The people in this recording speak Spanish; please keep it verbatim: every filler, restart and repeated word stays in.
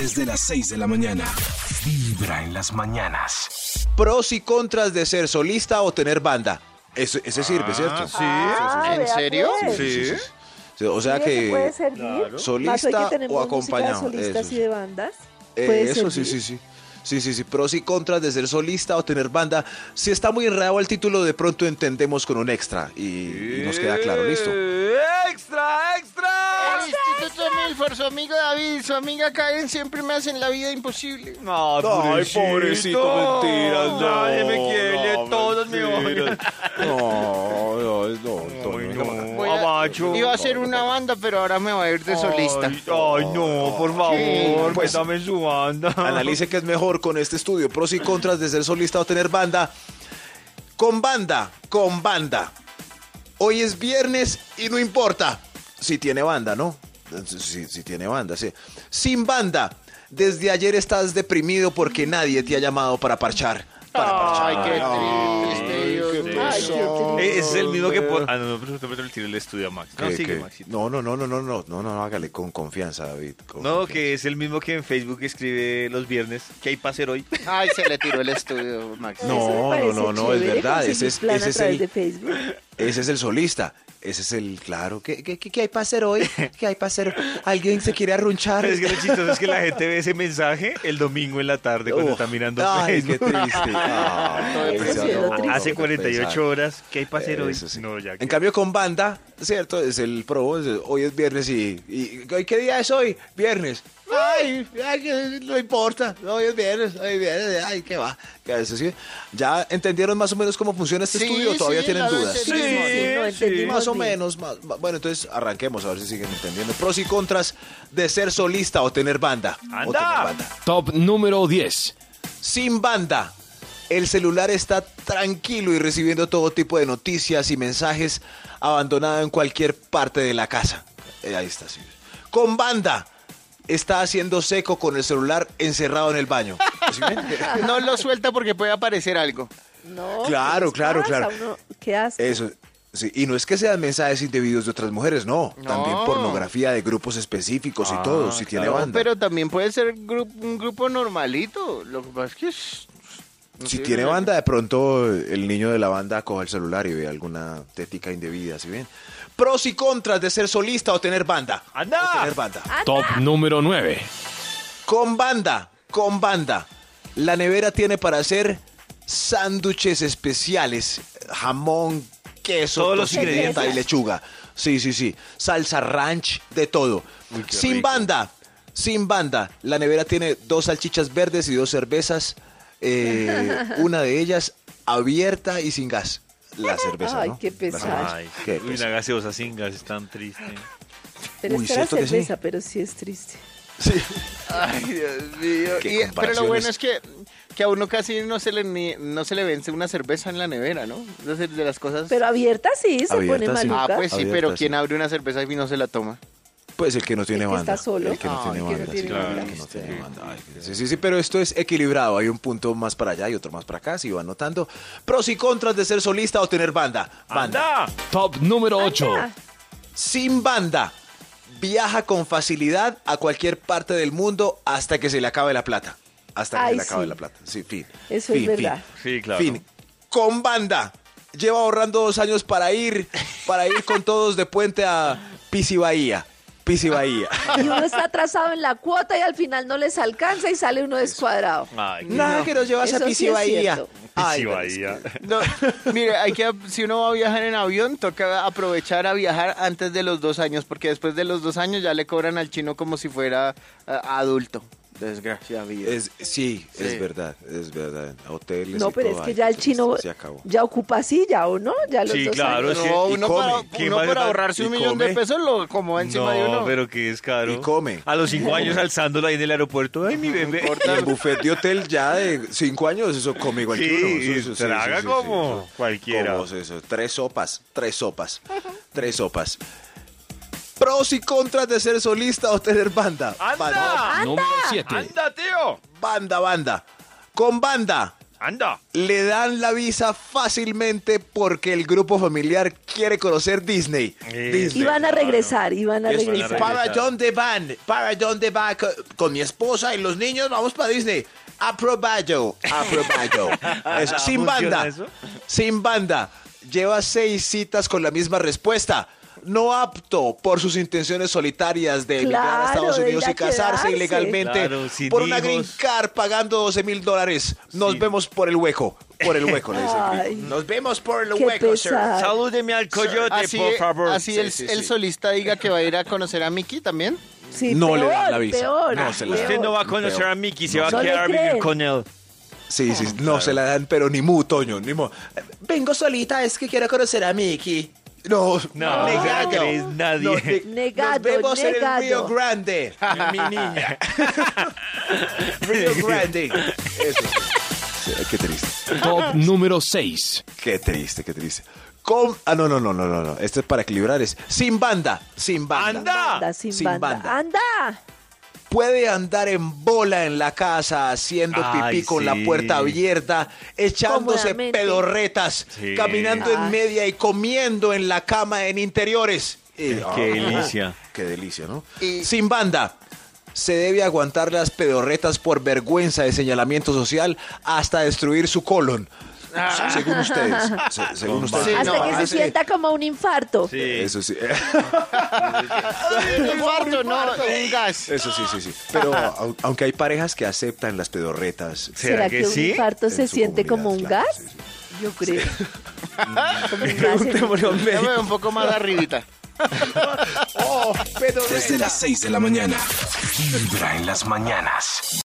Desde las seis de la mañana. Vibra en las mañanas. Pros y contras de ser solista o tener banda. Ese, ese sirve, ¿cierto? Sí. Ah, ¿En vea, serio? pues. Sí, sí, sí. Sí, o sea Mire que puede servir. Claro. solista Más hoy que tenemos o acompañado. música de solistas Eso y sí. de bandas. Eh, puede eso sí, servir. sí, sí. Sí, sí, sí. Pros y contras de ser solista o tener banda. Si está muy enredado el título, de pronto entendemos con un extra y, y nos queda claro, listo. ¡Extra, extra! El Instituto Milford, su amigo David, su amiga Karen siempre me hacen la vida imposible. No, Ay, pobrecito, mentiras, no, Nadie me quiere, no, todos me odian. No, no, no, Ay, no, no. Voy a- Abacho. Iba a ser una banda, pero ahora me va a ir de solista. Ay, ay, no, por favor, Pues- métame en su banda. Analice qué es mejor con este estudio. Pros y contras de ser solista o tener banda. Con banda, con banda. Hoy es viernes y no importa si tiene banda, ¿no? Si, si tiene banda, sí. Sin banda. Desde ayer estás deprimido porque nadie te ha llamado para parchar. Para parchar. Ay, qué triste, Dios qué mío. Ay, qué triste. Eh, Ese es el mismo que... por- Ah, no, no, pero pero el tiro el estudio a Max. No, ¿Qué, sigue, qué? Maxito. No, no, no, no, no, no, no, no, hágale con confianza, David. con No, confianza. que es el mismo que en Facebook escribe los viernes. ¿Qué hay para hacer hoy? Ay, se le tiró el estudio, Max. No, Eso me parece no, no, no, es chévere, verdad, ese conseguir es- plan ese a es través el- de Facebook. Ese es el solista. Ese es el, claro. ¿Qué, qué, qué- qué hay para hacer hoy? ¿Qué hay para hacer? ¿Alguien se quiere arrunchar? Es que lo chistoso es que la gente ve ese mensaje el domingo en la tarde cuando Uf, está mirando ay, qué Facebook. triste. Ay, Eso sí no, es lo triste. Hace cuarenta y ocho pensar. horas. ¿Qué hay para hacer hoy? Eso sí. No, ya En que- cambio, con banda, ¿cierto? Es el pro. es- Hoy es viernes y, y. ¿hoy ¿Qué día es hoy? Viernes. Ay, ay, que no importa. Hoy es viernes, hoy es viernes. Ay, ¿qué va? ¿Qué es así? ¿Ya entendieron más o menos cómo funciona este Sí, estudio o todavía sí, tienen la dudas? verdad, Sí, sí, no entendimos Más o bien. menos. más- más- bueno, entonces arranquemos a ver si siguen entendiendo. Pros y contras de ser solista o tener banda. O ¡Anda! tener banda. Top número diez. Sin banda. El celular está tranquilo y recibiendo todo tipo de noticias y mensajes abandonado en cualquier parte de la casa. Eh, ahí está, sí. Con banda. Está haciendo seco con el celular encerrado en el baño. ¿Sí ven? No lo suelta porque puede aparecer algo. No, Claro, ¿qué les claro, pasa? claro. Uno- ¿Qué hace? Eso. Sí, y no es que sean mensajes indebidos de otras mujeres, no. No. También pornografía de grupos específicos y todo, si tiene claro. banda. Pero también puede ser gru- un grupo normalito. Lo que pasa es que... es- no Si sé, tiene no- banda, de pronto el niño de la banda coge el celular y ve alguna tética indebida, ¿sí ven? Pros y contras de ser solista o tener banda. ¡Anda! O tener banda. Top número nueve. Con banda, con banda. La nevera tiene para hacer sándwiches especiales, jamón, queso, Todos los tocineta ingredientes. y lechuga. Sí, sí, sí. Salsa ranch, de todo. Uy, qué Sin rico. banda, sin banda. La nevera tiene dos salchichas verdes y dos cervezas. eh, una de ellas abierta y sin gas. La cerveza, Ay, ¿no? qué La pesar. cerveza. Ay, Qué uy, pesar. una gaseosa sin gas es tan triste. Pero Uy, es que la ¿cierto que sí? cerveza, pero sí es triste. Sí. Ay, Dios mío. Qué Y- pero lo comparaciones. bueno es que, que a uno casi no se le ni- no se le vence una cerveza en la nevera, ¿no? Entonces, de las cosas... Pero abierta sí, se Abierta, pone sí. maluca. Ah, pues sí, Abierta, pero sí. ¿quién abre una cerveza y no se la toma? Pues el que no tiene El que banda. está solo. El que no Ay, tiene que no banda. tiene sí, banda. el que no tiene banda. Ay, sí, sí, sí, pero esto es equilibrado. Hay un punto más para allá y otro más para acá. Si van notando. Pros y contras de ser solista o tener banda. Banda. ¡Anda! Top número ocho. Ah, Sin banda. Viaja con facilidad a cualquier parte del mundo hasta que se le acabe la plata. Hasta que Ay, se le acabe sí. la plata. Sí, fin. Eso Fin, es fin. verdad. Sí, claro. Fin. Con banda. Lleva ahorrando dos años para ir, para ir con todos de puente a Pisi Bahía. Pisi Bahía. Y uno está atrasado en la cuota y al final no les alcanza y sale uno descuadrado. Ay, qué- Nada que nos llevas a Eso sí Pisi es Bahía. cierto. Ay, Pisi pero Bahía. es que- No, mire, hay que, si uno va a viajar en avión, toca aprovechar a viajar antes de los dos años, porque después de los dos años ya le cobran al chino como si fuera ah, adulto. Desgracia vida. Es, sí, Sí. es verdad, es verdad. Hoteles No, y pero todo, es que ay, ya el qué chino triste, se acabó. ya ocupa silla, ¿o no? Ya los Sí, dos claro, años. es que- No, y uno, come. para, ¿Quién uno va a para estar- ahorrarse y un millón de come? pesos lo como encima de No, uno. pero que es caro. Y come. A los cinco años alzándola ahí en el aeropuerto. Ay, mi bebé. Y el buffet de hotel ya de cinco años, eso come igual Sí, que uno. y Eso, eso, sí, traga sí, sí, como sí, eso. cualquiera. Como eso, tres sopas, tres sopas, tres sopas. Pros y contras de ser solista o tener banda. Banda, ¡Anda! Número siete. ¡Anda, tío! banda, banda. Con banda. Anda. Le dan la visa fácilmente porque el grupo familiar quiere conocer Disney. Eh, Disney. Y van a regresar, y van a Es- regresar. ¿Para dónde van? ¿Para dónde va? Co- Con mi esposa y los niños vamos para Disney. Aprobado, aprobado. Eso, sin ¿Funciona banda, eso? sin banda. Lleva seis citas con la misma respuesta. No apto por sus intenciones solitarias de emigrar a Claro, Estados de Unidos ir a y casarse quedarse. ilegalmente Claro, sin por una hijos. green card pagando doce mil dólares. Nos Sí. vemos por el hueco. Por el hueco, le dice el Ay. gringo. Nos vemos por el Qué hueco, sir. pesar. Salúdeme al coyote, Así, por favor. así Sí, el, sí, el sí. solista diga que va a ir a conocer a Mickey también. Sí, No le peor, dan la visa. peor, No se la dan. Usted no va a peor. conocer a Mickey, se va a No le quedar a vivir creen. con él. Sí, sí, no se la dan, pero ni mu, Toño, ni mu. Vengo solita, es que quiero conocer a Mickey. No, No, no se la crees nadie. No, ne- Negado, Nos vemos en el negado. Río Grande, mi niña. Río Grande. Eso sí. Sí, qué triste. Top número seis. Qué triste, qué triste. Con... Ah, no, no, no, no, no, no. Este es para equilibrar. Es sin banda, sin banda. ¡Anda! Anda, sin, Sin banda. banda. ¡Anda! Puede andar en bola en la casa, haciendo pipí Ay, con sí. la puerta abierta, echándose Cómodamente. pedorretas, Sí. caminando en Ay. media y comiendo en la cama en interiores. Y- Qué ah, delicia. Qué delicia, ¿no? Y- Sin banda. Se debe aguantar las pedorretas por vergüenza de señalamiento social hasta destruir su colon. Según ustedes. se- según ustedes. Sí, Hasta no, que se hace- sienta como un infarto. Sí. Eso sí. Un infarto, no, un gas. Eso sí, sí, sí. Pero au- aunque hay parejas que aceptan las pedorretas. ¿Será que, un sí? infarto en se su siente comunidad, como un claro, gas? sí, sí. Yo creo. Como un gas en- Preguntémosle a un Ya me médico. veo un poco más arribita. Oh, pedorreta. Desde las seis de la mañana. Vibra en las mañanas.